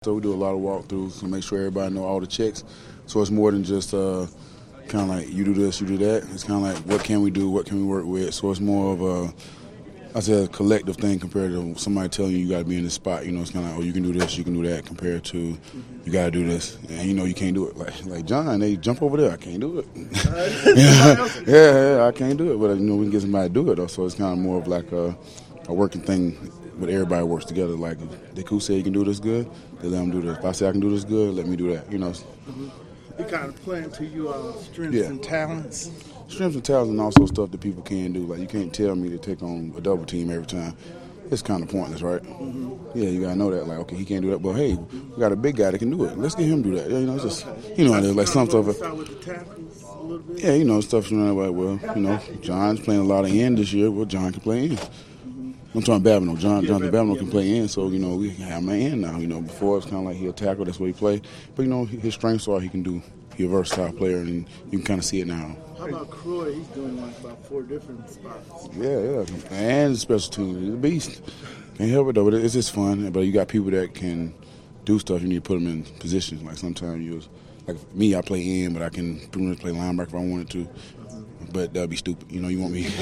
So we do a lot of walkthroughs to make sure everybody know all the checks. So it's more than just kind of like you do this, you do that. It's kind of like what can we do, what can we work with. So it's more of a collective thing compared to somebody telling you got to be in this spot. You know, it's kind of like, oh, you can do this, you can do that, compared to you got to do this, and you know you can't do it. Like John, they jump over there, I can't do it. yeah, I can't do it, but you know we can get somebody to do it though. So it's kind of more of like a working thing. But everybody works together. Like if Deku say he can do this good, they let him do this. If I say I can do this good, let me do that. You know. You kind of play into your strengths and talents. Strengths and talents, and also stuff that people can do. Like you can't tell me to take on a double team every time. It's kind of pointless, right? Yeah, you gotta know that. Like, okay, he can't do that, but hey, we got a big guy that can do it. Let's get him to do that. You know, it's just there's like some stuff. Start with the tackles a little bit. Yeah, stuff. Like, well, John's playing a lot of end this year. Well, John can play end. I'm talking Babineau. Jonathan Babineau can play in, so, we have him in now. Before it's kind of like he'll tackle, that's what he play. But, his strengths are he's a versatile player, and you can kind of see it now. How about Croy? He's doing like about 4 different spots. Yeah. And special team. He's a beast. Can't help it, though. But it's just fun. But you got people that can do stuff. You need to put them in positions. Like sometimes like me, I play in, but I can pretty much play linebacker if I wanted to. But that'd be stupid. You want me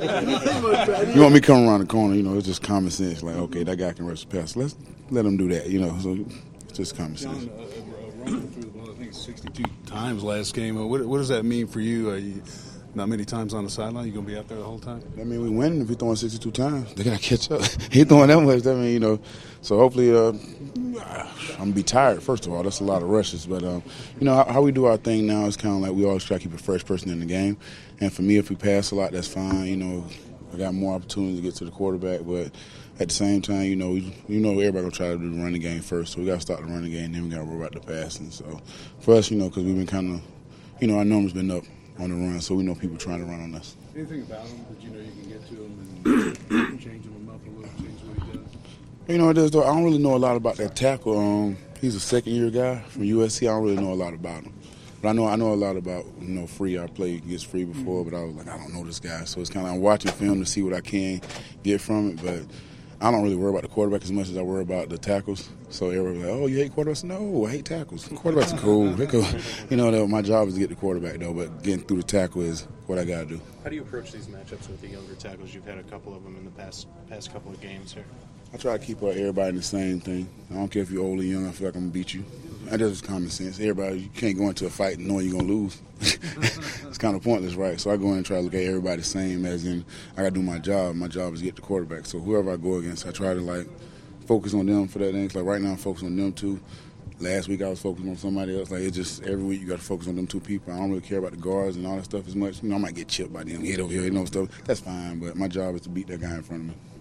coming around the corner. It's just common sense. Like, okay, that guy can rush the pass. Let's let him do that. So it's just common sense. Running through, I think 62 times last game. What does that mean for you? Not many times on the sideline. You gonna be out there the whole time? I mean, we win if we're throwing 62 times. They gotta catch up. He throwing that much. I mean, So hopefully, I'm gonna be tired. First of all, that's a lot of rushes. But how we do our thing now is kind of like we always try to keep a fresh person in the game. And for me, if we pass a lot, that's fine. I got more opportunity to get to the quarterback. But at the same time, everybody gonna try to do the running game first. So we gotta start the running game, then we gotta worry about the passing. So for us, because we've been kind of, our numbers been up on the run, so we know people trying to run on us. Anything about him that you can get to him and changing him up a little, change what he does? It is, though. I don't really know a lot about that tackle. He's a second-year guy from USC. I don't really know a lot about him. But I know a lot about, Free. I played against Free before, but I was like, I don't know this guy. So it's kind of I'm watching film to see what I can get from it, but I don't really worry about the quarterback as much as I worry about the tackles. So everybody's like, oh, you hate quarterbacks? No, I hate tackles. Quarterbacks are cool. They're cool. My job is to get the quarterback, though, but getting through the tackle is what I got to do. How do you approach these matchups with the younger tackles? You've had a couple of them in the past couple of games here. I try to keep everybody in the same thing. I don't care if you're old or young. I feel like I'm going to beat you. That's just common sense. Everybody, you can't go into a fight knowing you're going to lose. It's kind of pointless, right? So I go in and try to look at everybody the same, as in I got to do my job. My job is to get the quarterback. So whoever I go against, I try to, focus on them for that thing. Like right now I'm focused on them two. Last week I was focused on somebody else. Like it's just every week you got to focus on them two people. I don't really care about the guards and all that stuff as much. I might get chipped by them, hit over here, stuff. That's fine, but my job is to beat that guy in front of me.